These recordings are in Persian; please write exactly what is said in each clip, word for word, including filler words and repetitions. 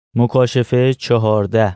مکاشفه چهارده.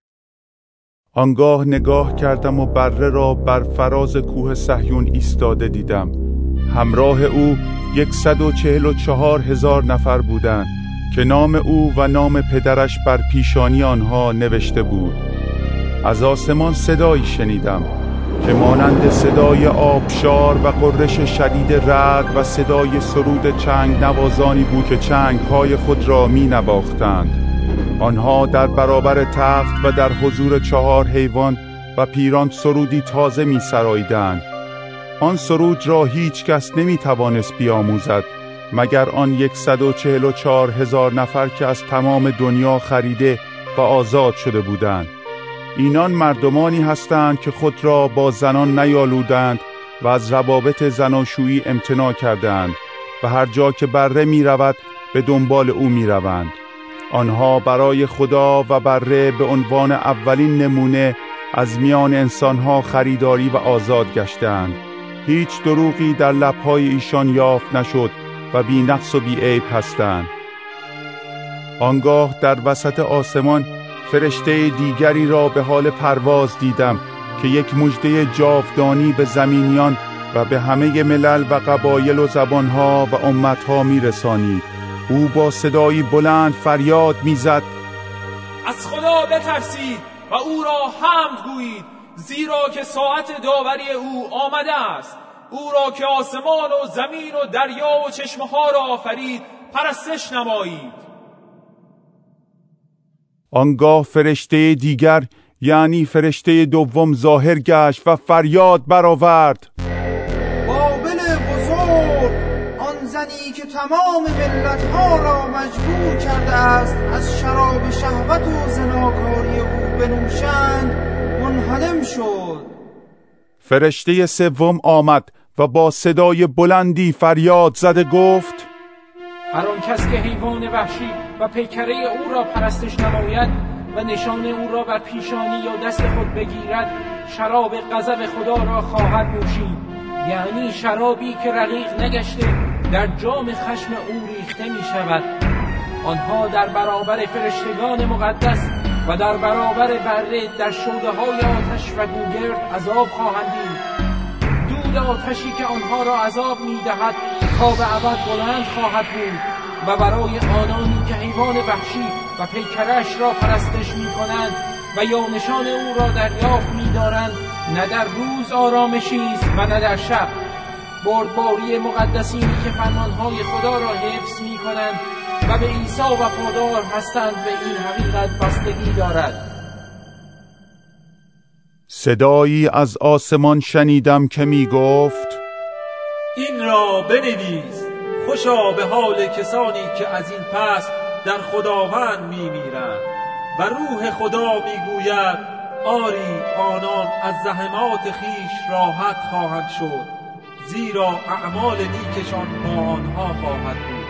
آنگاه نگاه کردم و بره را بر فراز کوه صهیون ایستاده دیدم. همراه او یکصد و چهل و چهار هزار نفر بودند که نام او و نام پدرش بر پیشانی آنها نوشته بود. از آسمان صدایی شنیدم که مانند صدای آبشار و غرش شدید رعد و صدای سرود چنگ نوازانی بود که چنگ‌های خود را می نواختند. آنها در برابر تخت و در حضور چهار حیوان و پیران سرودی تازه می سراییدند. آن سرود را هیچ کس نمی توانست بیاموزد مگر آن یکصد و چهل و چهار هزار نفر که از تمام دنیا خریده و آزاد شده بودند. اینان مردمانی هستند که خود را با زنان نیالودند و از روابط زناشویی امتناع کردند و هر جا که بره می رود به دنبال او می روند. آنها برای خدا و بره به عنوان اولین نمونه از میان انسانها خریداری و آزاد گشتند. هیچ دروغی در لب‌های ایشان یافت نشد و بی نقص و بی عیب هستند. آنگاه در وسط آسمان فرشته دیگری را به حال پرواز دیدم که یک مژده جاودانی به زمینیان و به همه ملل و قبایل و زبانها و امتها می رسانید. او با صدایی بلند فریاد میزد: از خدا بترسید و او را حمد گویید، زیرا که ساعت داوری او آمده است. او را که آسمان و زمین و دریا و چشمه‌ها را آفرید پرستش نمایید. آنگاه فرشته دیگر یعنی فرشته دوم ظاهر گشت و فریاد برآورد: بابل بزرگ، آن زنی که تمام ملت‌ها را مجبور کرده است از شراب شهوت و زناکاری او بنوشند، منهدم شد. فرشته سوم آمد و با صدای بلندی فریاد زده گفت: هر آن کس که حیوان وحشی و پیکره او را پرستش نماید و نشان او را بر پیشانی یا دست خود بگیرد، شراب غضب خدا را خواهد نوشید، یعنی شرابی که رقیق نگشته در جام خشم او ریخته می شود. آنها در برابر فرشتگان مقدس و در برابر بره در شعله های آتش و گوگرد عذاب خواهند دید. دود آتشی که آنها را عذاب می دهد تا به ابد بلند خواهد بود و برای آنانی که حیوان وحشی و پیکرش را پرستش می کنند و یا نشان او را دریافت می دارند، نه در روز آرامشی است و نه در شب. بردباری مقدسینی که فرمانهای خدا را حفظ می کنند و به عیسی وفادار هستند به این حقیقت بستگی دارد. صدایی از آسمان شنیدم که می گفت: این را بنویس، خوشا به حال کسانی که از این پس در خداوند می میرند. و روح خدا می گوید: آری آنان از زحمات خیش راحت خواهند شد، زیرا اعمال نیکشان با آنها خواهد بود.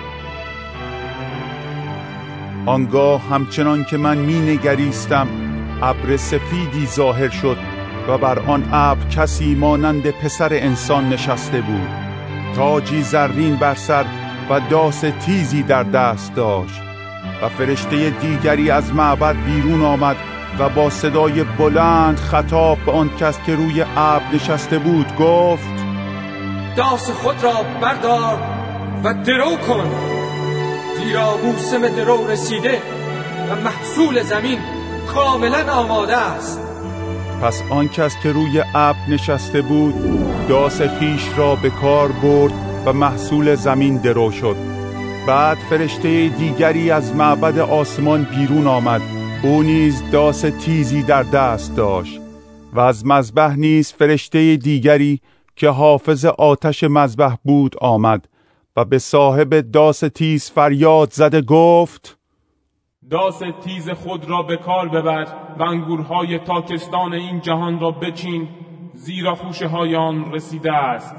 آنگاه همچنان که من می نگریستم ابر سفیدی ظاهر شد و بر آن ابر کسی مانند پسر انسان نشسته بود، تاجی زرین بر سر و داس تیزی در دست داشت. و فرشته دیگری از معبد بیرون آمد و با صدای بلند خطاب به آن کس که روی ابر نشسته بود گفت: داس خود را بردار و درو کن، زیرا موسم درو رسیده و محصول زمین کاملا آماده است. پس آن کس که روی ابر نشسته بود داس خیش را به کار برد و محصول زمین درو شد. بعد فرشته دیگری از معبد آسمان بیرون آمد، او نیز داس تیزی در دست داشت. و از مذبح نیز فرشته دیگری که حافظ آتش مذبح بود آمد و به صاحب داس تیز فریاد زده گفت: داس تیز خود را به کار ببر و انگورهای تاکستان این جهان را بچین، زیرا خوشه های آن رسیده است.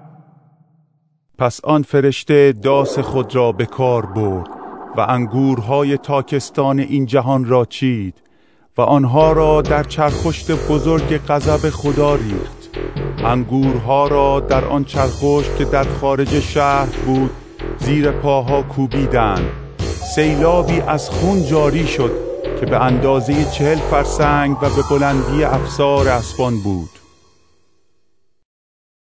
پس آن فرشته داس خود را به کار برد و انگورهای تاکستان این جهان را چید و آنها را در چرخشت بزرگ غضب خدا ریخت. انگورها را در آن چرخشت که در خارج شهر بود زیر پاها کوبیدند. سیلابی از خون جاری شد که به اندازه چهل فرسنگ و به بلندی افسار اسبان بود.